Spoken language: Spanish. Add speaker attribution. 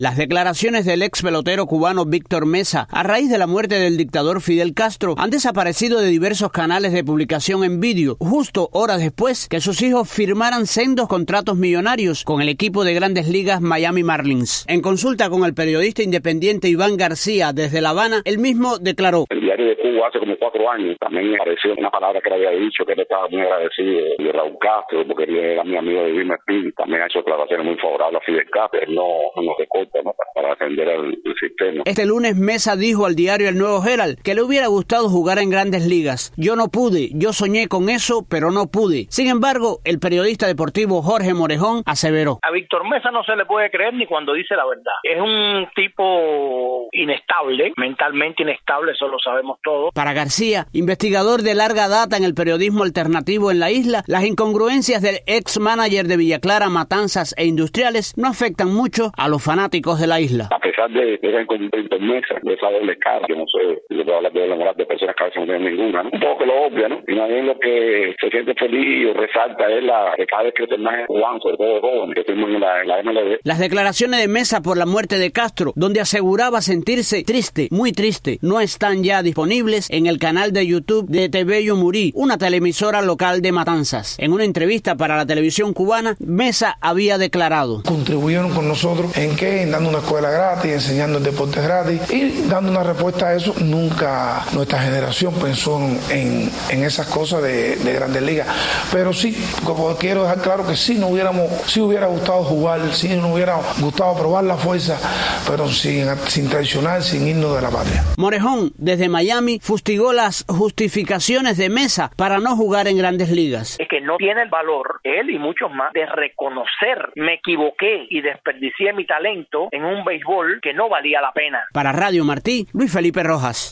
Speaker 1: Las declaraciones del ex pelotero cubano Víctor Mesa a raíz de la muerte del dictador Fidel Castro han desaparecido de diversos canales de publicación en vídeo, justo horas después que sus hijos firmaran sendos contratos millonarios con el equipo de Grandes Ligas Miami Marlins. En consulta con el periodista independiente Iván García desde La Habana, él mismo declaró:
Speaker 2: el diario de Cuba hace como 4 años también apareció una palabra que le había dicho, que él estaba muy agradecido de Raúl Castro, porque él era mi amigo de Vilma Espín, también ha hecho declaraciones muy favorables a Fidel Castro, él no recorta, ¿no?, para defender el sistema.
Speaker 1: Este lunes Mesa dijo al diario El Nuevo Herald que le hubiera gustado jugar en Grandes Ligas. Yo no pude, yo soñé con eso, pero no pude. Sin embargo, el periodista deportivo Jorge Morejón aseveró:
Speaker 3: a Víctor Mesa no se le puede creer ni cuando dice la verdad. Es un tipo inestable, mentalmente inestable, eso lo sabemos todos.
Speaker 1: Para García, investigador de larga data en el periodismo alternativo en la isla, las incongruencias del ex manager de Villa Clara, Matanzas e Industriales no afectan mucho a los fanáticos de la isla.
Speaker 2: A pesar de esa inconsistencia, de esa doble cara, yo no sé si se puede hablar de la moral de personas que a veces no tienen ninguna, ¿no? Un poco lo obvio, ¿no? Y nadie lo que se siente feliz o resalta es que cada vez que se más Juan, sobre todo jóvenes, que estuvimos en la MLB.
Speaker 1: Las declaraciones de Mesa por la muerte de Castro, donde aseguraba sentirse triste, muy triste, no están ya disponibles en el canal de YouTube de TV Yumurí, una televisora local de Matanzas. En una entrevista para la televisión cubana, Mesa había declarado:
Speaker 4: contribuyeron con nosotros en dando una escuela gratis, enseñando el deporte gratis y dando una respuesta a eso. Nunca nuestra generación pensó en esas cosas de Grandes Ligas, pero sí, como quiero dejar claro que sí hubiera gustado jugar, sí nos hubiera gustado probar la fuerza, pero sin traicionar, sin irnos de la patria.
Speaker 1: Morejón, desde Miami, fustigó las justificaciones de Mesa para no jugar en Grandes Ligas.
Speaker 3: Es que no tiene el valor, él y muchos más, de reconocer: me equivoqué y desperdicié mi talento en un béisbol que no valía la pena.
Speaker 1: Para Radio Martí, Luis Felipe Rojas.